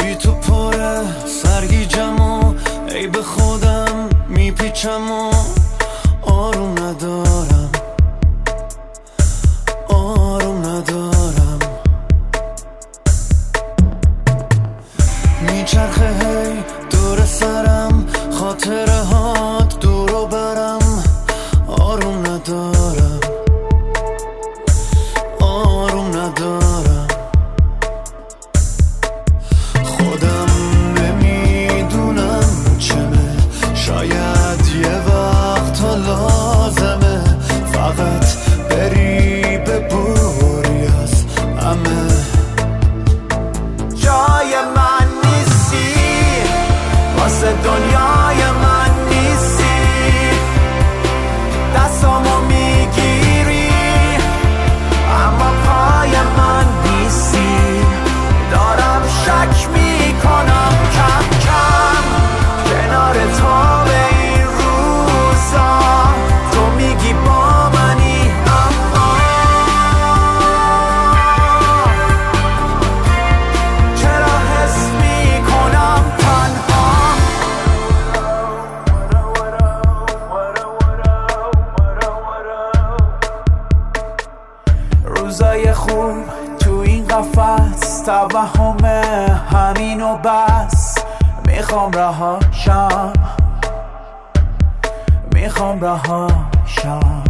بی تو پره سرگیجم و ای به خودم میپیچم و آروم ندارم، آروم ندارم. میچرخه هی دور سرم خاطره هات دورو برم، آروم ندارم، آروم ندارم. خودم نمیدونم چمه، شاید یه وقت ها لازمه فقط بری ببوری از همه. جای من نیستی واسه دنیای من نیستی، دستامو میگیری اما پای من نیستی. دارم شک میکنم کم کم کنار تو به این روزا، تو میگی با منی اما چرا حس میکنم تنها. روزای خوب تو این قفس توهمه همین و بس. میخوام رهاشم، میخوام رهاشم.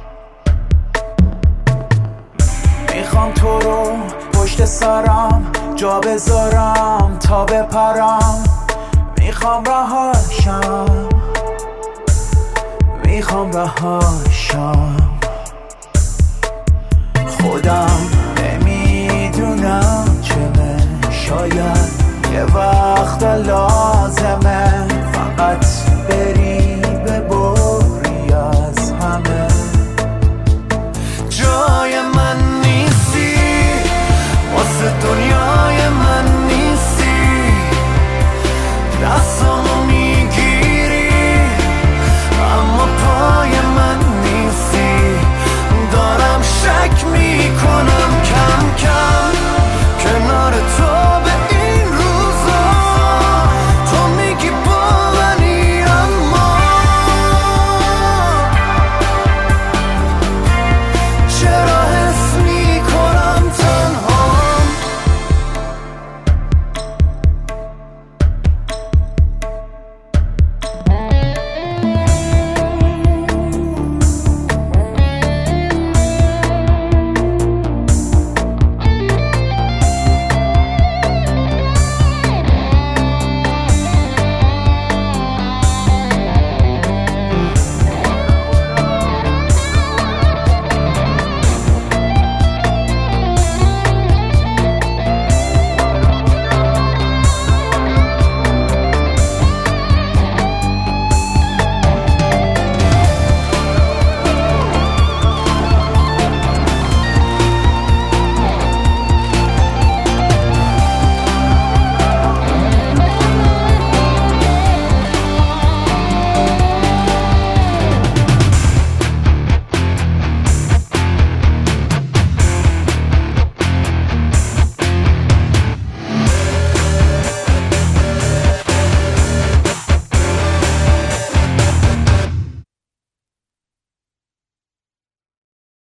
میخوام تو رو پشت سرم جا بذارم تا بپرم. میخوام رهاشم، میخوام رهاشم. خودم نمیدونم چمه، شاید یه وقت